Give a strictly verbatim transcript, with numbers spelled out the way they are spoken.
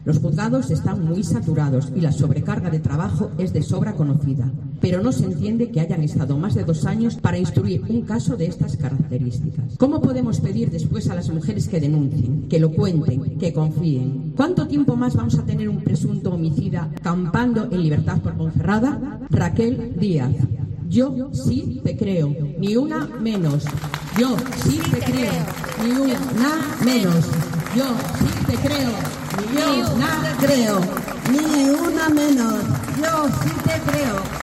Los juzgados están muy saturados y la sobrecarga de trabajo es de sobra conocida, pero no se entiende que hayan estado más de dos años para instruir un caso de estas características. ¿Cómo podemos pedir después a las mujeres que denuncien, que lo cuenten, que confíen? ¿Cuánto tiempo más vamos a tener un presunto homicida campando en libertad por Ponferrada? Raquel Díaz. Yo sí te creo, ni una menos. Yo sí te creo, ni una menos. Yo sí te creo, ni una creo, ni una menos. Yo sí te creo.